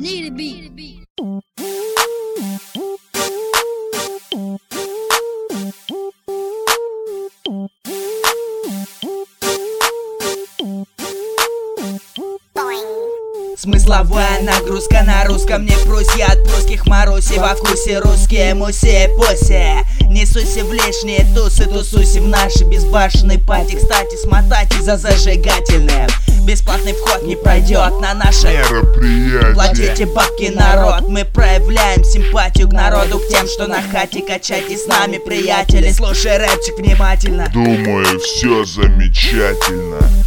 Need a beat. Смысловая нагрузка на русском, не прусь от прусских Маруси. Во вкусе русские муси-пуси. Не суйся в лишние тусы, тусуйся в наши безбашенной пати. Кстати, смотайте за зажигательные. Бесплатный вход не пройдет на наши мероприятия. Платите бабки, народ. Мы проявляем симпатию к народу, к тем, что на хате. Качайте с нами, приятели. Слушай рэпчик внимательно. Думаю, все замечательно.